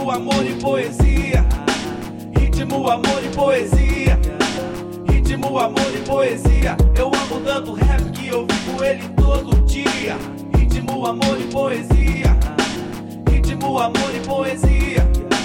Ritmo, amor e poesia. Ritmo, amor e poesia. Ritmo, amor e poesia. Eu amo tanto rap que eu vivo ele todo dia. Ritmo, amor e poesia. Ritmo, amor e poesia.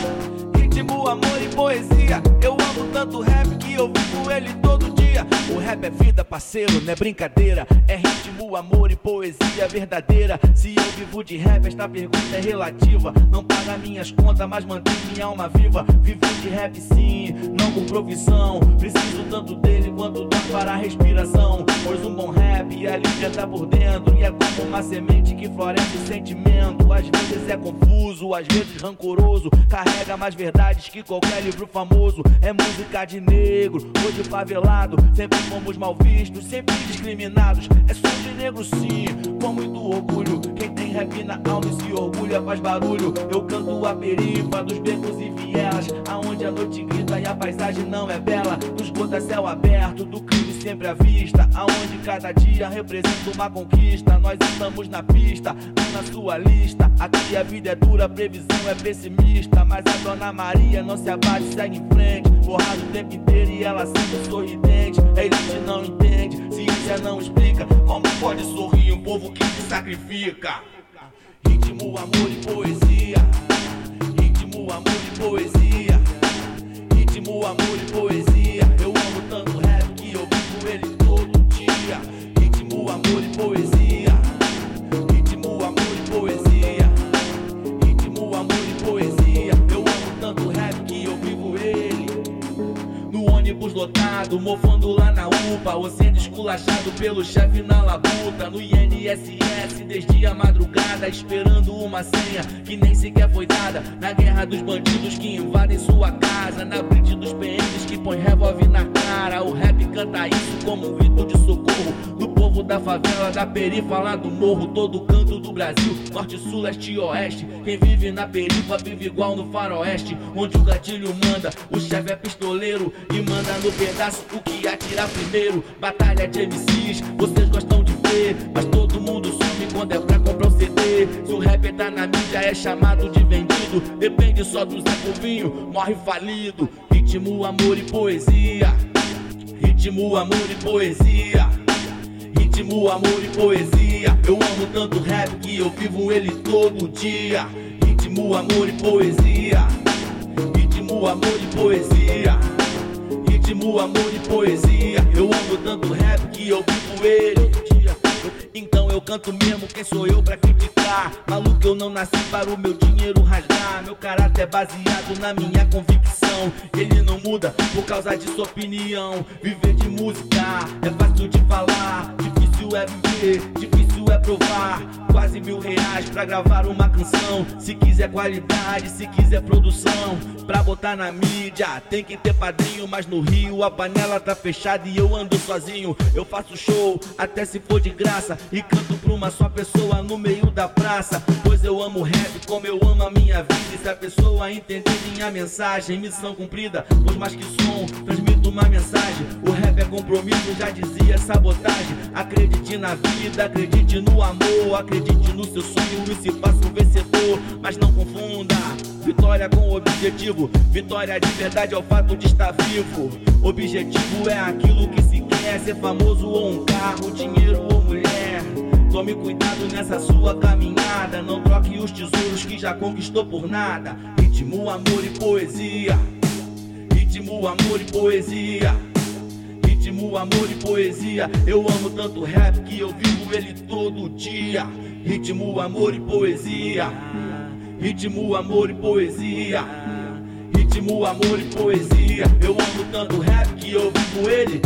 Ritmo, amor e poesia. Eu amo tanto rap que eu vivo ele todo dia. O rap é vida, parceiro, não é brincadeira. É ritmo, amor e poesia verdadeira. Se eu vivo de rap, esta pergunta é relativa. Não paga minhas contas, mas mantém minha alma viva. Vivo de rap sim, não com profissão. Preciso tanto dele quanto dá para a respiração. Pois um bom rap alimenta por dentro. E é como uma semente que floresce sentimento. Às vezes é confuso, às vezes rancoroso. Carrega mais verdades que qualquer livro famoso. É música de negro ou de favelado. Sempre fomos mal vistos, sempre discriminados. É som de negro sim, com muito orgulho. Quem tem rap na alma e se orgulha faz barulho. Eu canto a perifa dos becos e vielas, aonde a noite grita e a paisagem não é bela. Dos gotas céu aberto, do crime sempre à vista, aonde cada dia representa uma conquista. Nós estamos na pista, não na sua lista. Aqui a vida é dura, a previsão é pessimista. Mas a Dona Maria não se abate, segue em frente. Borrado o tempo inteiro e ela sempre sorridente. A elite não entende, ciência não explica. Como pode sorrir um povo que se sacrifica? Ritmo, amor e poesia. Ritmo, amor e poesia. Ritmo, amor e poesia. Eu amo tanto rap que eu vivo ele todo dia. Ritmo, amor e poesia. Ritmo, amor e poesia. Ritmo, amor e poesia. Eu amo tanto rap que eu vivo ele. No ônibus lotado, mofando lá na UPA, ou sendo esculachado pelo chefe na labuta. No INSS desde a madrugada, esperando uma senha que nem sequer foi dada. Na guerra dos bandidos que invadem sua casa, na blitz dos PMs que põe revólver na cara. O rap canta isso como um grito de socorro do povo da favela, da perifa lá do morro. Todo canto do Brasil, norte, sul, leste e oeste. Quem vive na perifa vive igual no faroeste, onde o gatilho manda, o chefe é pistoleiro e manda no pedaço o que atirar primeiro. Batalha de MCs, vocês gostam de ver, mas todo mundo some quando é pra comprar um CD. Se o rapper tá na mídia é chamado de vendido. Depende só do Zé Povinho, morre falido. Ritmo, amor e poesia. Ritmo, amor e poesia. Ritmo, amor e poesia. Eu amo tanto rap que eu vivo ele todo dia. Ritmo, amor e poesia. Ritmo, amor e poesia. Ritmo, amor e poesia. Eu amo tanto rap que eu vivo ele. Então eu canto mesmo, quem sou eu pra criticar? Maluco, eu não nasci para o meu dinheiro rasgar. Meu caráter é baseado na minha convicção. Ele não muda por causa de sua opinião. Viver de música é fácil de falar, difícil é viver, difícil é provar. Quase R$1.000 pra gravar uma canção. Se quiser qualidade, se quiser produção, pra botar na mídia tem que ter padrinho. Mas no Rio a panela tá fechada e eu ando sozinho. Eu faço show até se for de graça e canto pra uma só pessoa no meio da praça. Pois eu amo rap como eu amo a minha vida. E se a pessoa entender minha mensagem, missão cumprida. Pois mais que som, transmito uma mensagem. O rap é compromisso, já dizia Sabotagem. Acredite na vida, acredite no amor, acredite no seu sonho e se faça um vencedor. Mas não confunda vitória com objetivo. Vitória de verdade é o fato de estar vivo. Objetivo é aquilo que se quer, ser famoso ou um carro, dinheiro ou mulher. Tome cuidado nessa sua caminhada, não troque os tesouros que já conquistou por nada. Ritmo, amor e poesia. Ritmo, amor e poesia. Ritmo, amor e poesia. Eu amo tanto rap que eu vivo ele todo dia. Ritmo, amor e poesia. Ritmo, amor e poesia. Ritmo, amor e poesia. Eu amo tanto rap que eu vivo ele.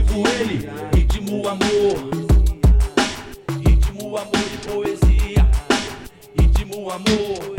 Ritmo, amor. Ritmo, amor e poesia. Ritmo, amor.